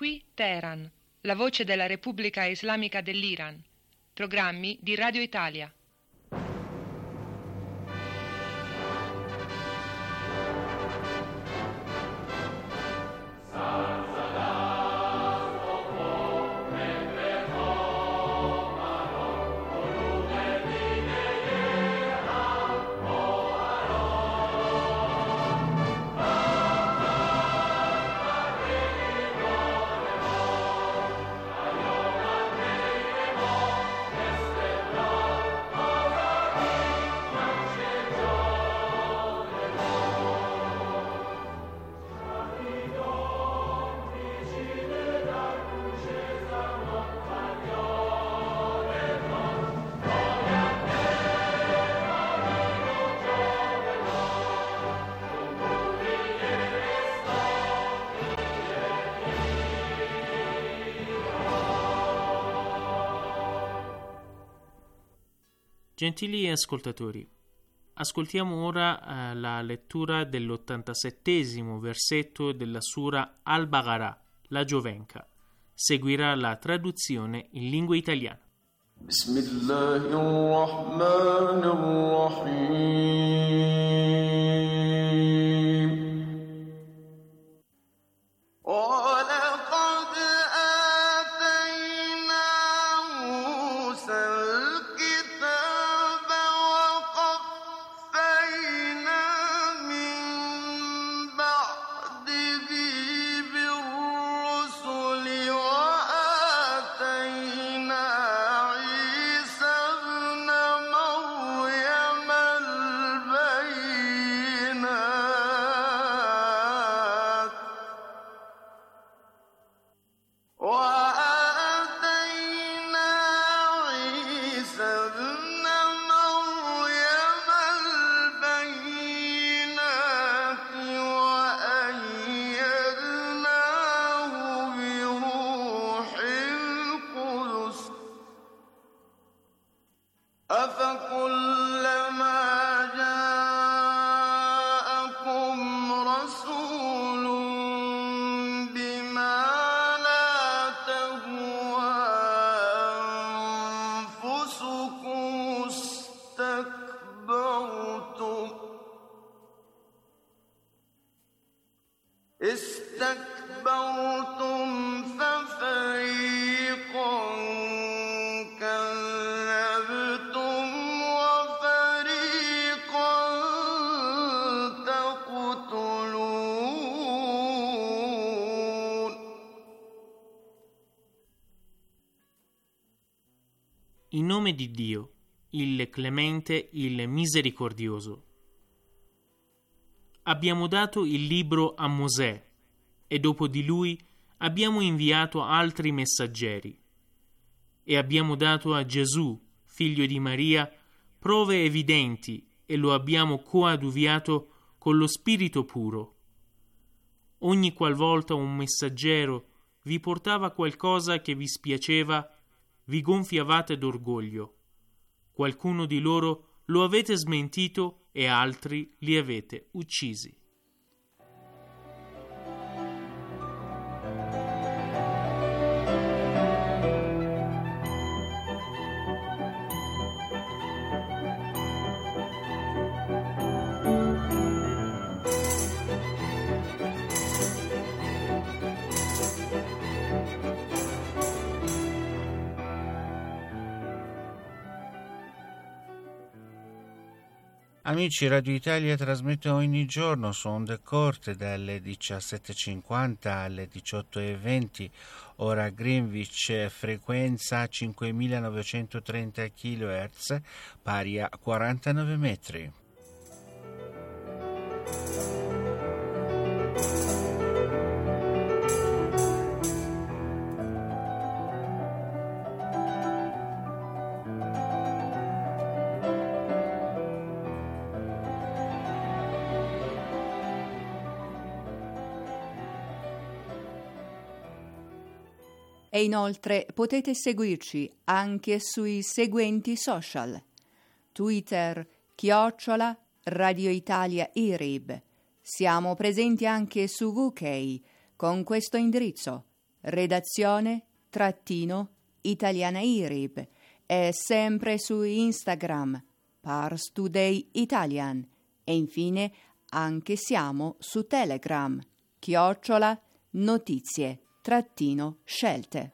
Qui Teheran, la voce della Repubblica Islamica dell'Iran. Programmi di Radio Italia. Gentili ascoltatori, ascoltiamo ora la lettura dell'87° versetto della Sura Al-Baqarah, la Giovenca. Seguirà la traduzione in lingua italiana. استكبرتم ففريقا كذبتم وفريقا تقتلون. In nome di Dio, il Clemente, il Misericordioso. Abbiamo dato il libro a Mosè e dopo di lui abbiamo inviato altri messaggeri e abbiamo dato a Gesù, figlio di Maria, prove evidenti e lo abbiamo coadiuviato con lo Spirito puro. Ogni qualvolta un messaggero vi portava qualcosa che vi spiaceva, vi gonfiavate d'orgoglio. Qualcuno di loro lo avete smentito e altri li avete uccisi. Amici, Radio Italia trasmette ogni giorno su onde corte dalle 17.50 alle 18.20, ora Greenwich, frequenza 5930 kHz, pari a 49 metri. E inoltre potete seguirci anche sui seguenti social: Twitter, @Radio Italia IRIB. Siamo presenti anche su UK con questo indirizzo: redazione _italianairib e sempre su Instagram Pars Today Italian e infine anche siamo su Telegram _notizie_scelte.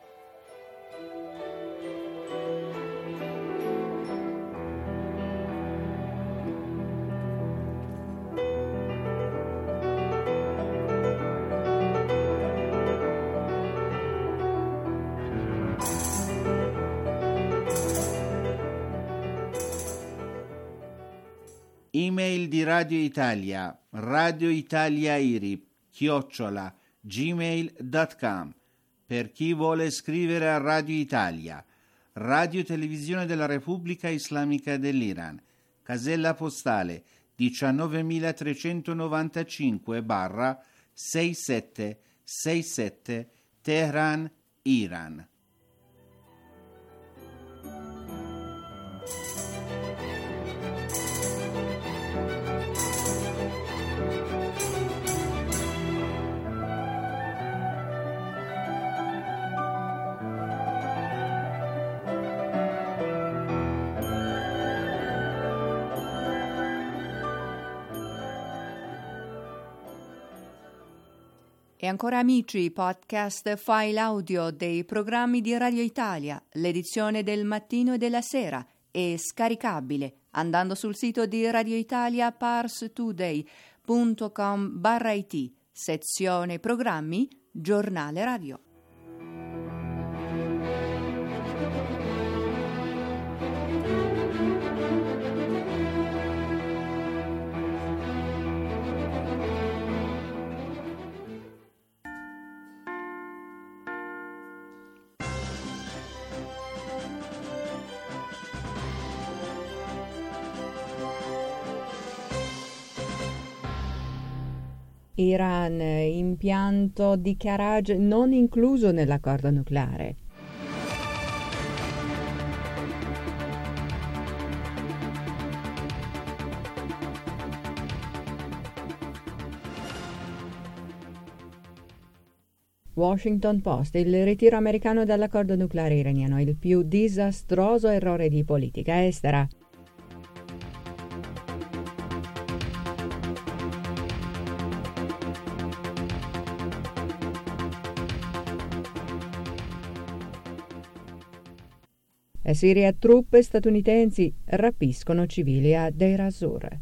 Email di Radio Italia, radioitaliairib@gmail.com. Per chi vuole scrivere a Radio Italia, Radio Televisione della Repubblica Islamica dell'Iran, casella postale 19.395/6767 Teheran, Iran. E ancora amici, podcast file audio dei programmi di Radio Italia, l'edizione del mattino e della sera è scaricabile andando sul sito di Radio Italia parstoday.com/it, sezione programmi, giornale radio. Iran, impianto di Karaj non incluso nell'accordo nucleare. Washington Post, il ritiro americano dall'accordo nucleare iraniano, il più disastroso errore di politica estera. Siria, truppe statunitensi rapiscono civili a Deir ez-Zor.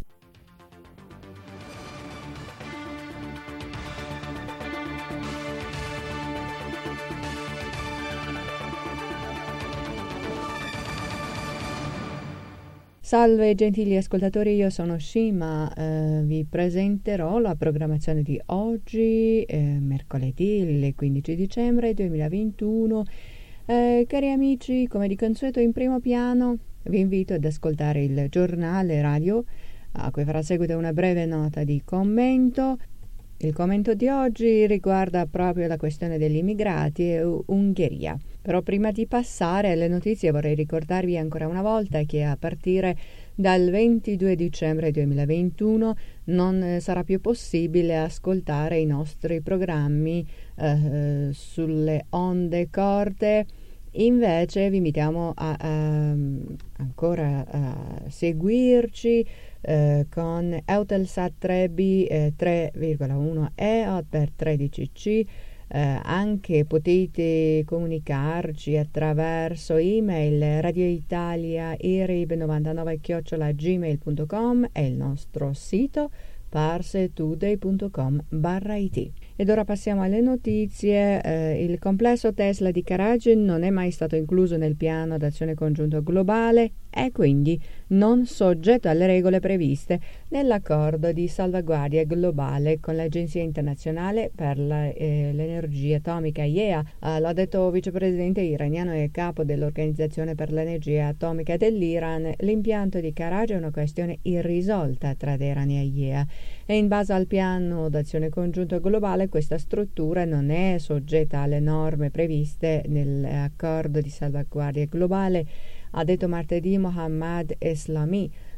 Salve gentili ascoltatori, io sono Shima, vi presenterò la programmazione di oggi, mercoledì il 15 dicembre 2021. Cari amici, come di consueto in primo piano vi invito ad ascoltare il giornale radio a cui farà seguito una breve nota di commento. Il commento di oggi riguarda proprio la questione degli immigrati e Ungheria. Però prima di passare alle notizie vorrei ricordarvi ancora una volta che a partire dal 22 dicembre 2021 non sarà più possibile ascoltare i nostri programmi sulle onde corte. Invece vi invitiamo ancora a seguirci con Eutelsat 3B 3,1 EOD per 13C. Anche potete comunicarci attraverso email radioitalia@gmail.com e il nostro sito parstoday.com/it. Ed ora passiamo alle notizie. Il complesso Tesla di Karaj non è mai stato incluso nel piano d'azione congiunto globale e quindi non soggetto alle regole previste nell'accordo di salvaguardia globale con l'Agenzia internazionale per l'energia atomica IEA. L'ha detto vicepresidente iraniano e capo dell'Organizzazione per l'energia atomica dell'Iran. L'impianto di Karaj è una questione irrisolta tra Teheran e IEA e in base al piano d'azione congiunto globale questa struttura non è soggetta alle norme previste nell'accordo di salvaguardia globale, ha detto martedì Mohammad Eslami,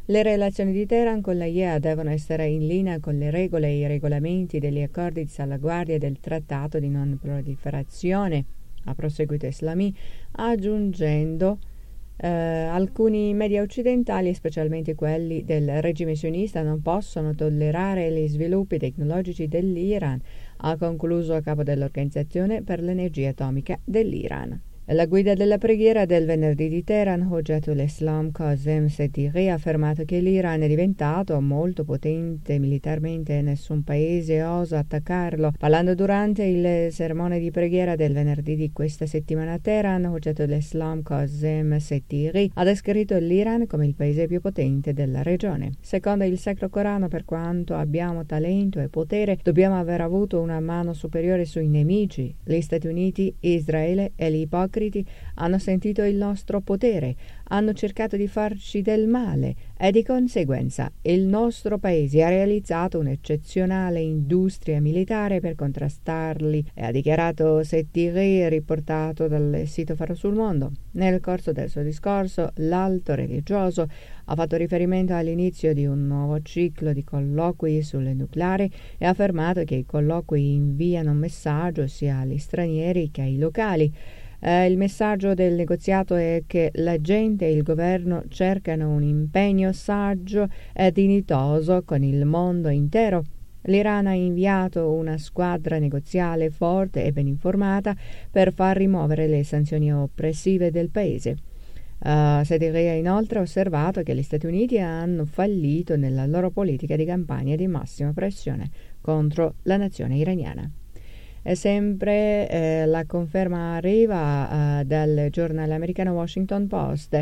Le relazioni di Teheran con la IEA devono essere in linea con le regole e i regolamenti degli accordi di salvaguardia del Trattato di non proliferazione, ha proseguito Eslami, aggiungendo alcuni media occidentali, specialmente quelli del regime sionista, non possono tollerare gli sviluppi tecnologici dell'Iran, ha concluso a capo dell'Organizzazione per l'Energia Atomica dell'Iran. La guida della preghiera del venerdì di Teheran, Hojjatul Islam Qasem Setighi, ha affermato che l'Iran è diventato molto potente militarmente e nessun paese osa attaccarlo. Parlando durante il sermone di preghiera del venerdì di questa settimana a Teheran, Hojjatul Islam Qasem Setighi ha descritto l'Iran come il paese più potente della regione. Secondo il Sacro Corano, per quanto abbiamo talento e potere, dobbiamo aver avuto una mano superiore sui nemici. Gli Stati Uniti, Israele e gli ipocriti hanno sentito il nostro potere, hanno cercato di farci del male e di conseguenza il nostro paese ha realizzato un'eccezionale industria militare per contrastarli, e ha dichiarato Setighi, riportato dal sito Faro sul Mondo. Nel corso del suo discorso, l'alto religioso ha fatto riferimento all'inizio di un nuovo ciclo di colloqui sul nucleare e ha affermato che i colloqui inviano un messaggio sia agli stranieri che ai locali. Il messaggio del negoziato è che la gente e il governo cercano un impegno saggio e dignitoso con il mondo intero. L'Iran ha inviato una squadra negoziale forte e ben informata per far rimuovere le sanzioni oppressive del paese. Sedighi ha inoltre osservato che gli Stati Uniti hanno fallito nella loro politica di campagna di massima pressione contro la nazione iraniana. E sempre la conferma arriva dal giornale americano Washington Post,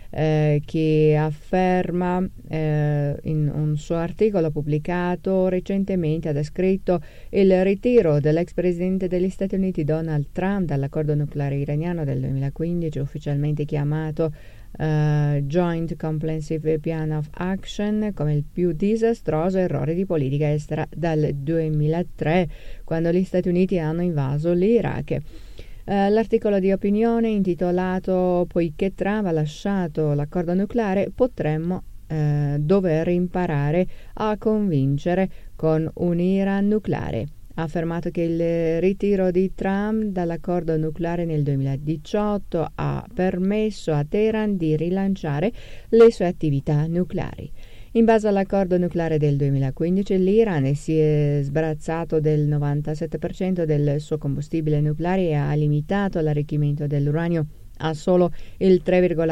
che afferma in un suo articolo pubblicato recentemente, ha descritto il ritiro dell'ex presidente degli Stati Uniti Donald Trump dall'accordo nucleare iraniano del 2015, ufficialmente chiamato Joint Comprehensive Plan of Action, come il più disastroso errore di politica estera dal 2003, quando gli Stati Uniti hanno invaso l'Iraq. L'articolo di opinione intitolato "Poiché Trump ha lasciato l'accordo nucleare, potremmo dover imparare a convincere con un Iran nucleare". Ha affermato che il ritiro di Trump dall'accordo nucleare nel 2018 ha permesso a Teheran di rilanciare le sue attività nucleari. In base all'accordo nucleare del 2015, l'Iran si è sbarazzato del 97% del suo combustibile nucleare e ha limitato l'arricchimento dell'uranio a solo il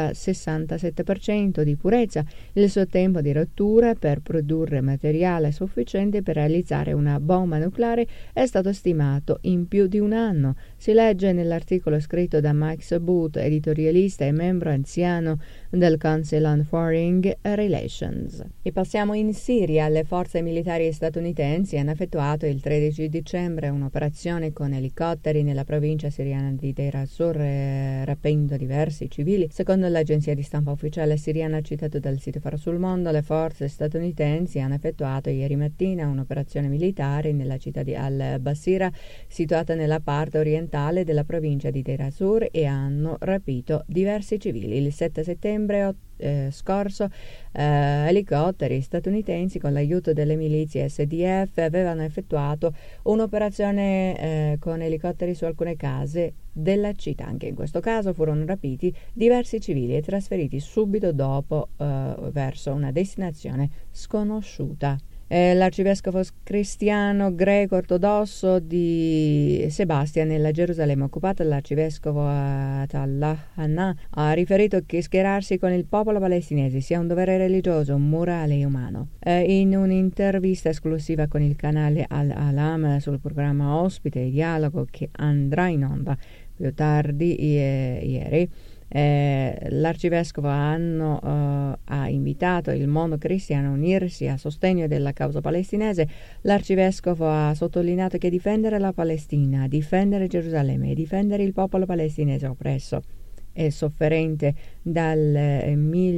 3,67% di purezza. Il suo tempo di rottura per produrre materiale sufficiente per realizzare una bomba nucleare è stato stimato in più di un anno. Si legge nell'articolo scritto da Max Boot, editorialista e membro anziano del Council on Foreign Relations. E passiamo in Siria. Le forze militari statunitensi hanno effettuato il 13 dicembre un'operazione con elicotteri nella provincia siriana di Deir ez-Zor, rapendo diversi civili. Secondo l'agenzia di stampa ufficiale siriana citato dal sito Faro sul Mondo, le forze statunitensi hanno effettuato ieri mattina un'operazione militare nella città di al-Basira, situata nella parte orientale della provincia di Deir ez-Zor, e hanno rapito diversi civili. Il 7 settembre scorso elicotteri statunitensi con l'aiuto delle milizie SDF avevano effettuato un'operazione con elicotteri su alcune case della città. Anche in questo caso furono rapiti diversi civili e trasferiti subito dopo verso una destinazione sconosciuta. L'arcivescovo cristiano greco ortodosso di Sebastia nella Gerusalemme occupata, l'arcivescovo Atallah Hanna, ha riferito che schierarsi con il popolo palestinese sia un dovere religioso, morale e umano. In un'intervista esclusiva con il canale Al-Alam sul programma Ospite e Dialogo, che andrà in onda più tardi ieri, l'arcivescovo ha invitato il mondo cristiano a unirsi a sostegno della causa palestinese. L'arcivescovo ha sottolineato che difendere la Palestina, difendere Gerusalemme e difendere il popolo palestinese oppresso e sofferente dal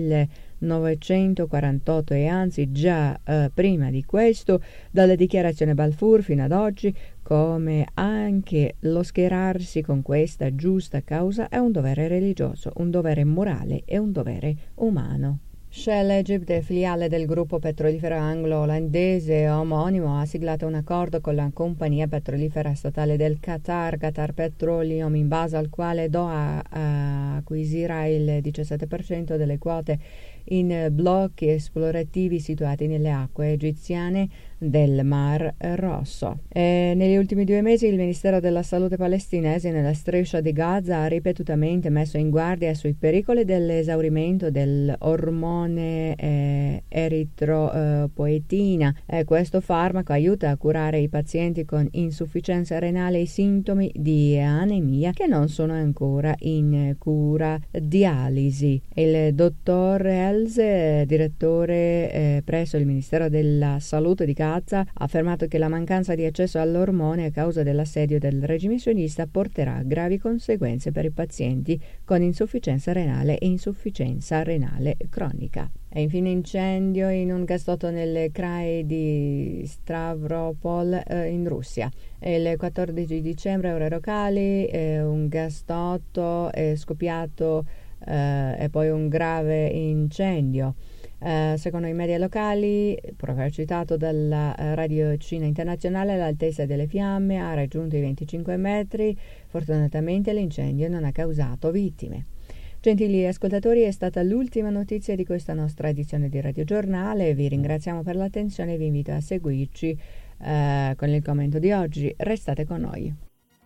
1948 e anzi già prima di questo, dalla dichiarazione Balfour fino ad oggi, come anche lo schierarsi con questa giusta causa è un dovere religioso, un dovere morale e un dovere umano. Shell Egypt, filiale del gruppo petrolifero anglo-olandese omonimo, ha siglato un accordo con la compagnia petrolifera statale del Qatar, Qatar Petroleum, in base al quale Doha acquisirà il 17% delle quote in blocchi esplorativi situati nelle acque egiziane del Mar Rosso. Negli ultimi 2 mesi il Ministero della Salute palestinese nella striscia di Gaza ha ripetutamente messo in guardia sui pericoli dell'esaurimento dell'ormone eritropoetina. Questo farmaco aiuta a curare i pazienti con insufficienza renale e sintomi di anemia che non sono ancora in cura dialisi. Il dottor Elze, direttore presso il Ministero della Salute di Gaza, ha affermato che la mancanza di accesso all'ormone a causa dell'assedio del regime sionista porterà a gravi conseguenze per i pazienti con insufficienza renale e insufficienza renale cronica. E infine incendio in un gasdotto nelle CRAI di Stavropol in Russia. Il 14 dicembre, ore locali, un gasdotto è scoppiato e poi un grave incendio. Secondo i media locali, proprio citato dalla Radio Cina Internazionale, l'altezza delle fiamme ha raggiunto i 25 metri. Fortunatamente l'incendio non ha causato vittime. Gentili ascoltatori, è stata l'ultima notizia di questa nostra edizione di Radio Giornale. Vi ringraziamo per l'attenzione e vi invito a seguirci con il commento di oggi. Restate con noi.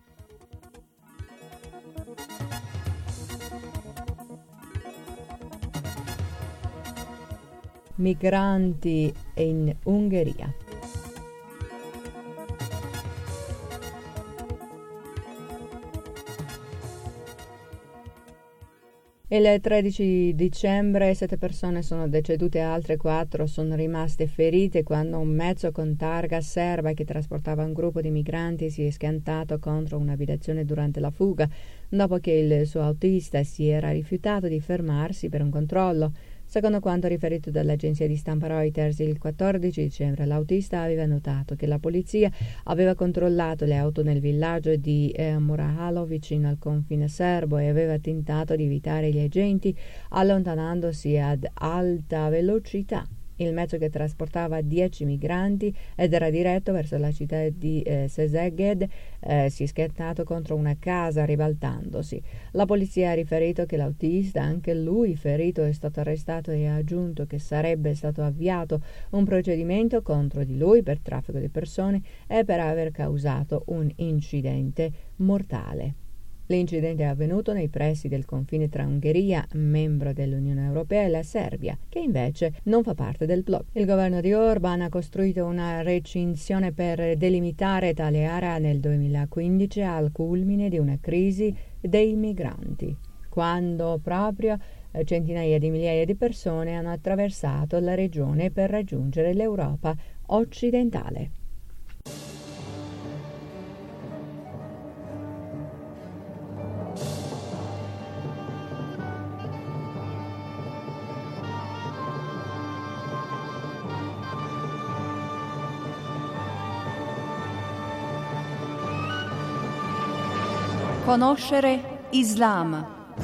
Migranti in Ungheria. Il 13 dicembre 7 persone sono decedute e altre 4 sono rimaste ferite quando un mezzo con targa serba che trasportava un gruppo di migranti si è schiantato contro un'abitazione durante la fuga, dopo che il suo autista si era rifiutato di fermarsi per un controllo. Secondo quanto riferito dall'agenzia di stampa Reuters, il 14 dicembre l'autista aveva notato che la polizia aveva controllato le auto nel villaggio di Murahalo vicino al confine serbo e aveva tentato di evitare gli agenti allontanandosi ad alta velocità. Il mezzo che trasportava 10 migranti ed era diretto verso la città di Szeged si è schiantato contro una casa ribaltandosi. La polizia ha riferito che l'autista, anche lui ferito, è stato arrestato e ha aggiunto che sarebbe stato avviato un procedimento contro di lui per traffico di persone e per aver causato un incidente mortale. L'incidente è avvenuto nei pressi del confine tra Ungheria, membro dell'Unione Europea, e la Serbia, che invece non fa parte del blocco. Il governo di Orban ha costruito una recinzione per delimitare tale area nel 2015 al culmine di una crisi dei migranti, quando proprio centinaia di migliaia di persone hanno attraversato la regione per raggiungere l'Europa occidentale. Conoscere Islam.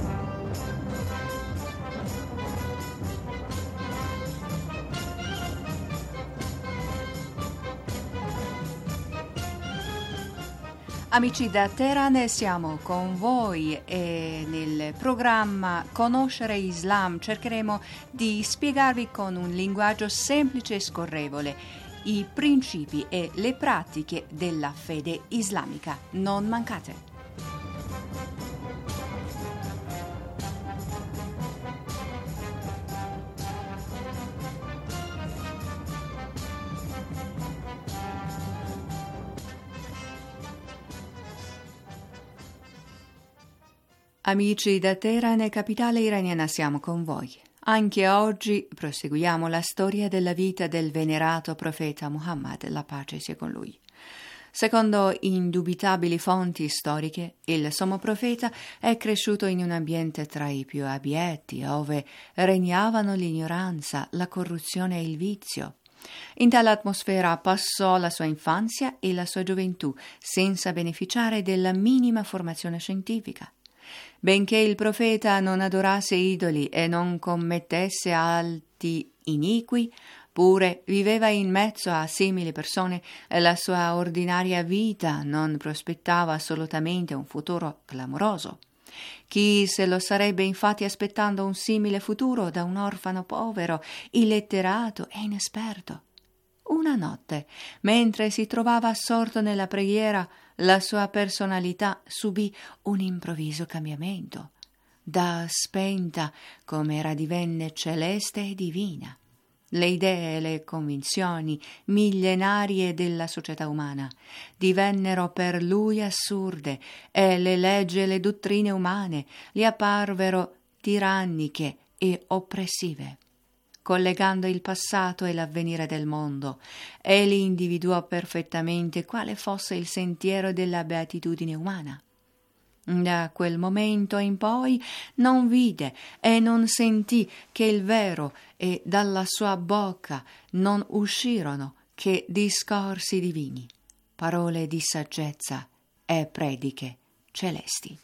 Amici da Teheran, siamo con voi e nel programma Conoscere Islam cercheremo di spiegarvi con un linguaggio semplice e scorrevole i principi e le pratiche della fede islamica. Non mancate! Amici da Teheran, capitale iraniana, siamo con voi. Anche oggi proseguiamo la storia della vita del venerato profeta Muhammad, la pace sia con lui. Secondo indubitabili fonti storiche, il sommo profeta è cresciuto in un ambiente tra i più abietti, dove regnavano l'ignoranza, la corruzione e il vizio. In tale atmosfera passò la sua infanzia e la sua gioventù, senza beneficiare della minima formazione scientifica. Benché il profeta non adorasse idoli e non commettesse atti iniqui, pure viveva in mezzo a simili persone e la sua ordinaria vita non prospettava assolutamente un futuro clamoroso. Chi se lo sarebbe infatti aspettando un simile futuro da un orfano povero, illetterato e inesperto? Una notte, mentre si trovava assorto nella preghiera, la sua personalità subì un improvviso cambiamento. Da spenta com'era divenne celeste e divina. Le idee e le convinzioni millenarie della società umana divennero per lui assurde e le leggi e le dottrine umane gli apparvero tiranniche e oppressive. Collegando il passato e l'avvenire del mondo, egli individuò perfettamente quale fosse il sentiero della beatitudine umana. Da quel momento in poi non vide e non sentì che il vero e dalla sua bocca non uscirono che discorsi divini, parole di saggezza e prediche celesti.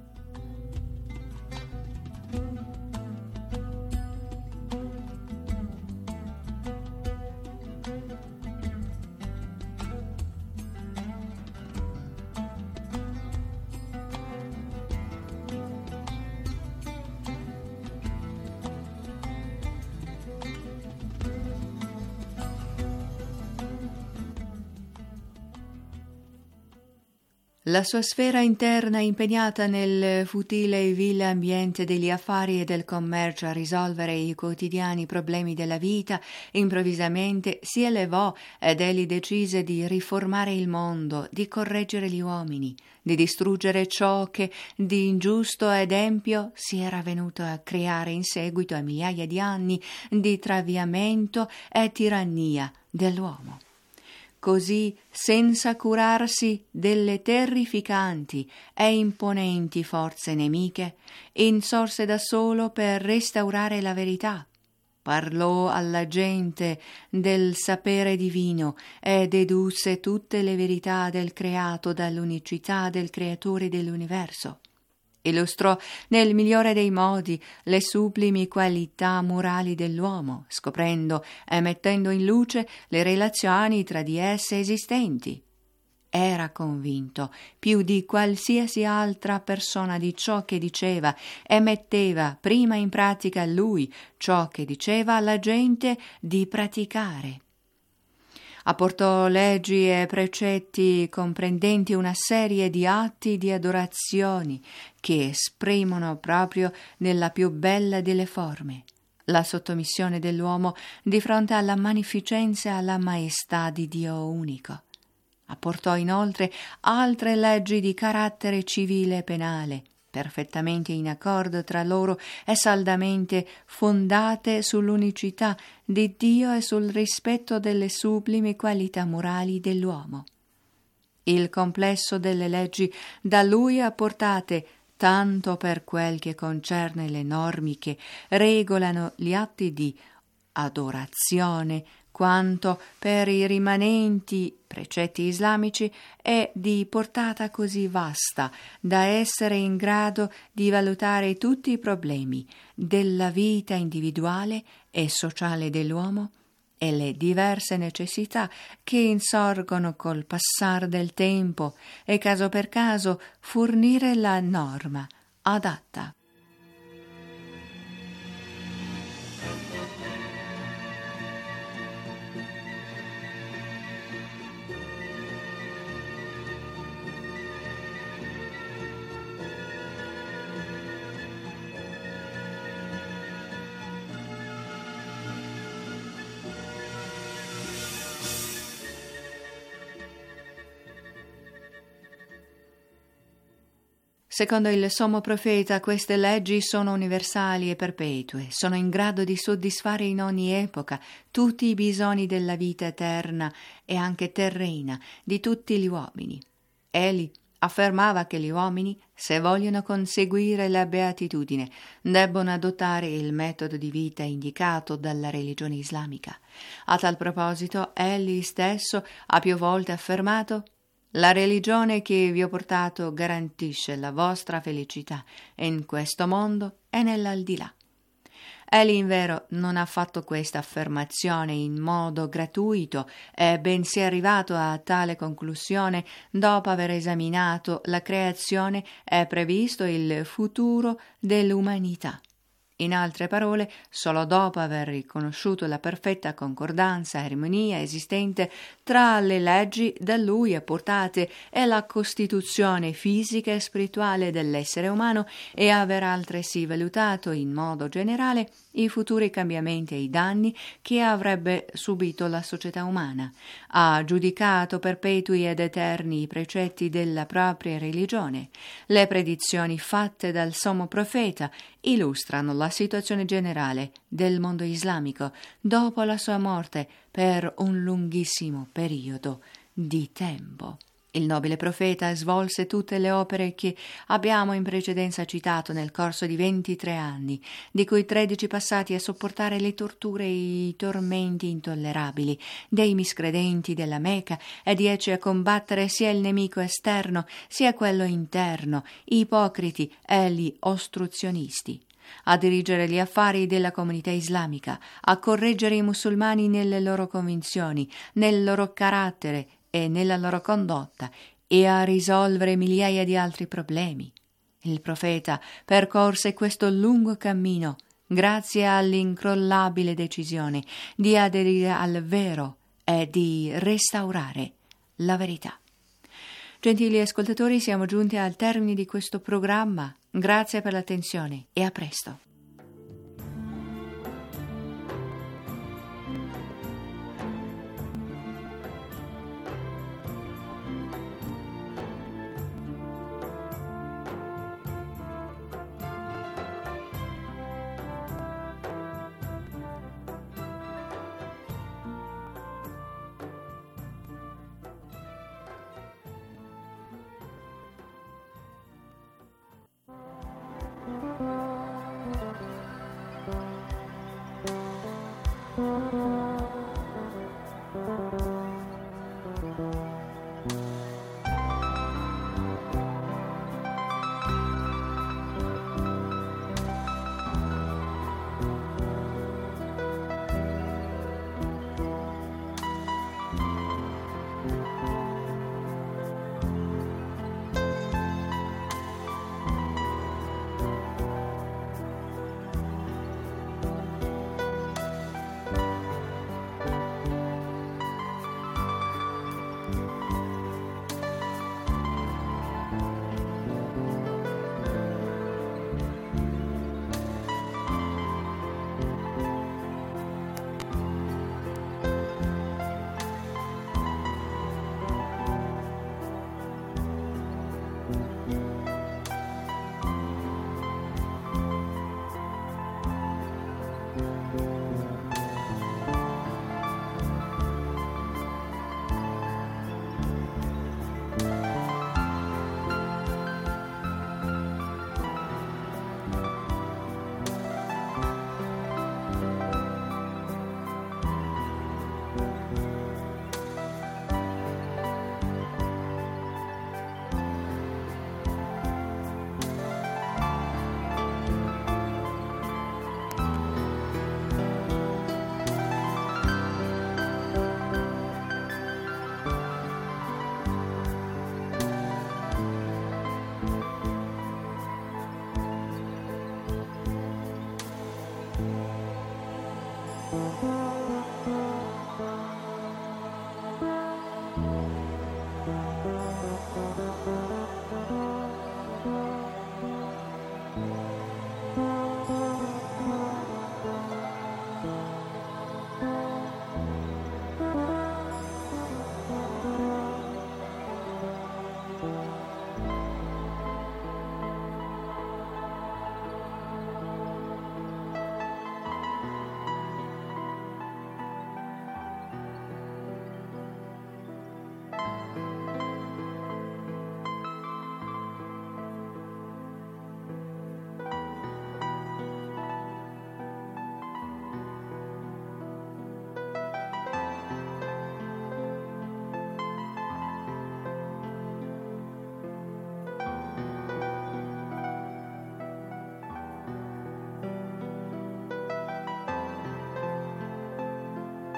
La sua sfera interna, impegnata nel futile e vile ambiente degli affari e del commercio a risolvere i quotidiani problemi della vita, improvvisamente si elevò ed egli decise di riformare il mondo, di correggere gli uomini, di distruggere ciò che di ingiusto ed empio si era venuto a creare in seguito a migliaia di anni di traviamento e tirannia dell'uomo. Così, senza curarsi delle terrificanti e imponenti forze nemiche, insorse da solo per restaurare la verità. Parlò alla gente del sapere divino e dedusse tutte le verità del creato dall'unicità del creatore dell'universo. Illustrò nel migliore dei modi le sublimi qualità morali dell'uomo, scoprendo e mettendo in luce le relazioni tra di esse esistenti. Era convinto più di qualsiasi altra persona di ciò che diceva e metteva prima in pratica lui ciò che diceva alla gente di praticare. Apportò leggi e precetti comprendenti una serie di atti di adorazioni che esprimono proprio nella più bella delle forme la sottomissione dell'uomo di fronte alla magnificenza e alla maestà di Dio unico. Apportò inoltre altre leggi di carattere civile e penale, perfettamente in accordo tra loro e saldamente fondate sull'unicità di Dio e sul rispetto delle sublimi qualità morali dell'uomo. Il complesso delle leggi da lui apportate, tanto per quel che concerne le norme che regolano gli atti di adorazione, quanto per i rimanenti precetti islamici, è di portata così vasta da essere in grado di valutare tutti i problemi della vita individuale e sociale dell'uomo e le diverse necessità che insorgono col passare del tempo e caso per caso fornire la norma adatta. Secondo il sommo profeta, queste leggi sono universali e perpetue, sono in grado di soddisfare in ogni epoca tutti i bisogni della vita eterna e anche terrena di tutti gli uomini. Egli affermava che gli uomini, se vogliono conseguire la beatitudine, debbono adottare il metodo di vita indicato dalla religione islamica. A tal proposito, egli stesso ha più volte affermato: La religione che vi ho portato garantisce la vostra felicità in questo mondo e nell'aldilà. Egli invero non ha fatto questa affermazione in modo gratuito, bensì è arrivato a tale conclusione dopo aver esaminato la creazione e previsto il futuro dell'umanità. In altre parole, solo dopo aver riconosciuto la perfetta concordanza e armonia esistente tra le leggi da lui apportate e la costituzione fisica e spirituale dell'essere umano e aver altresì valutato in modo generale i futuri cambiamenti e i danni che avrebbe subito la società umana, ha giudicato perpetui ed eterni i precetti della propria religione. Le predizioni fatte dal sommo profeta illustrano la situazione generale del mondo islamico dopo la sua morte per un lunghissimo periodo di tempo. Il nobile profeta svolse tutte le opere che abbiamo in precedenza citato nel corso di 23 anni, di cui 13 passati a sopportare le torture e i tormenti intollerabili dei miscredenti della Mecca e 10 a combattere sia il nemico esterno sia quello interno, i ipocriti e gli ostruzionisti, a dirigere gli affari della comunità islamica, a correggere i musulmani nelle loro convinzioni, nel loro carattere e nella loro condotta e a risolvere migliaia di altri problemi. Il profeta percorse questo lungo cammino grazie all'incrollabile decisione di aderire al vero e di restaurare la verità. Gentili ascoltatori, siamo giunti al termine di questo programma. Grazie per l'attenzione e a presto.